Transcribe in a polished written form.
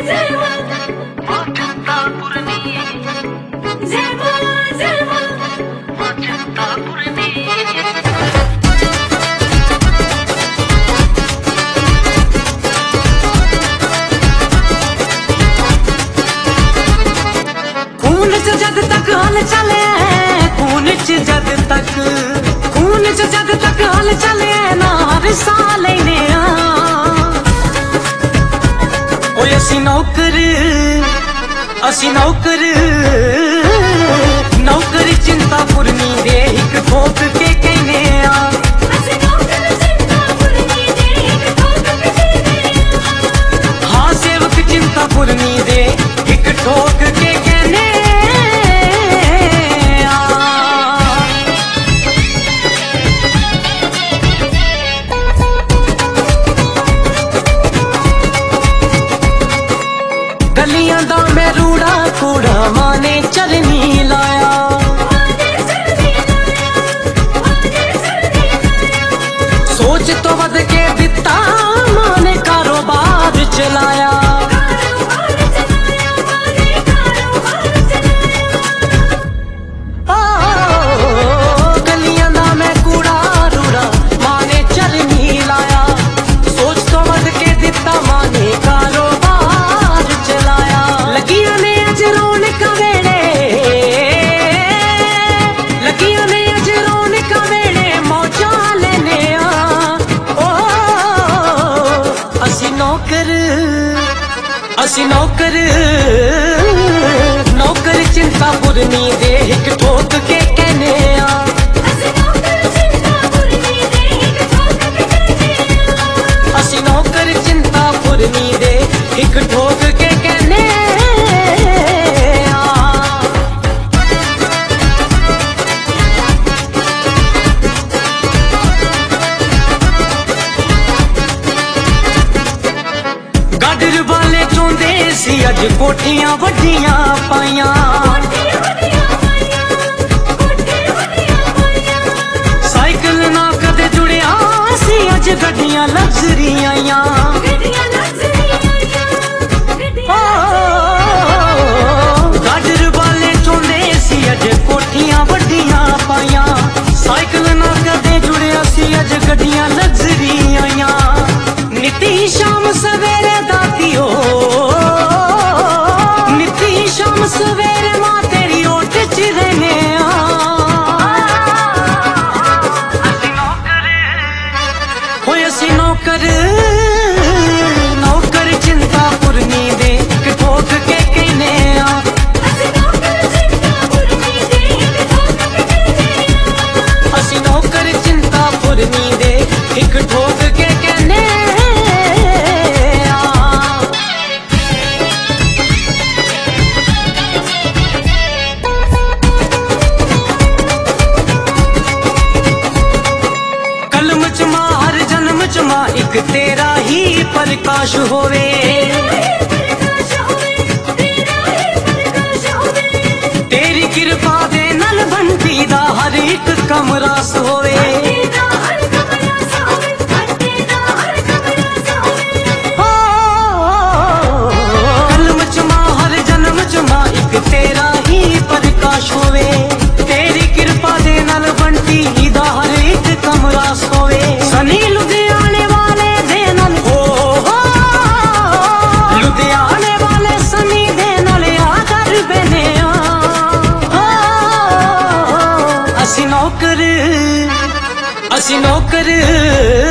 जद तक हल चले खून च जद तक हल चले ना रिसा लेने असी नौकर चिंतापुरनी दे एक ठोक के कहने हाँ सेवक चिंतापुरनी दे एक ठोक के कहने गलियां दा मैं रूड़ा कूड़ा माने चरनी लाया सोच तो वध के दिता माने कारोबार चलाया गलियां दा मैं कूड़ा रूड़ा माने चरनी लाया सोच तो वध के दिता माने कारोबार चलाया लगियां ने अज रौनक वेले लगियां ने अज रौनक वेले मौजा लेने ओ नौकर चिंतापुरनी दे एक ठोक के कहने असी नौकर चिंतापुरनी दे एक ठोक के कहने गाडर वाले चोंदे सी अज कोठियां वड्डियां पाइयां साइकिल ना कदे जुड़िया सी अज गड्डियां लग्जरी आइयां गाडर वाले चोंदे सी अज कोठियां वड्डियां पाइयां साइकिल ना कदे जुड़िया सी अज गड्डियां लग्जरी आइयां निती शाम सवेरे दातियो निती शाम सवेरे मां तेरी ओट च रहने असी नौकर चिंतापुरनी दे एक ठोक के कहने असी नौकर चिंतापुरनी दे एक ठोक के कहने एक तेरा ही प्रकाश होवे तेरी कृपा दे नल बंटी दा हर एक कमरास होवे कलम चमा हर जन्म चमा एक तेरा ही प्रकाश होवे तेरी कृपा दे नल बंटी दा हर एक कमरास होवे सनी लुधियाने असी नौकर